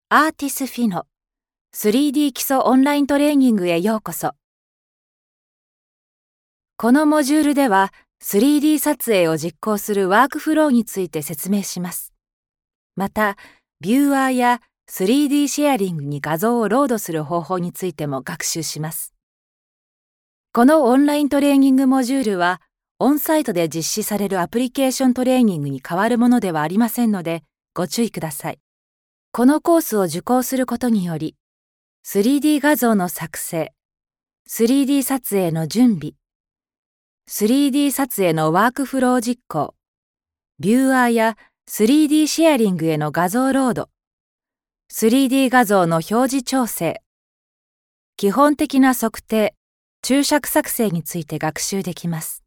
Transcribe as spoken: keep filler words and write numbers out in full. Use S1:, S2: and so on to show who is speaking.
S1: アーティスフィノ スリーディー 基礎オンライントレーニングへようこそ。このモジュールでは スリーディー 撮影を実行するワークフローについて説明します。また、ビューアーや スリーディー シェアリングに画像をロードする方法についても学習します。このオンライントレーニングモジュールは、オンサイトで実施されるアプリケーショントレーニングに変わるものではありませんので、ご注意ください。このコースを受講することにより、スリーディー 画像の作成、スリーディー 撮影の準備、スリーディー 撮影のワークフロー実行、ビューアーや スリーディー シェアリングへの画像ロード、スリーディー 画像の表示調整、基本的な測定、注釈作成について学習できます。